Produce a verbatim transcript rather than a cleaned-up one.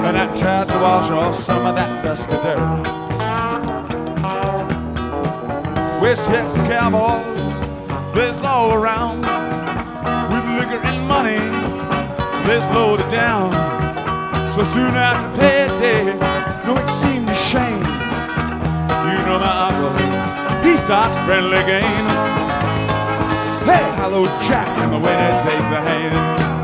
and I tried to wash off some of that dusty dirt. Westchester cowboys, they's all around with liquor and money, they's loaded down. So soon after payday, no, it seemed a shame. You know my uncle, he starts friendly game. Hey, hello Jack, and the way they take the hand.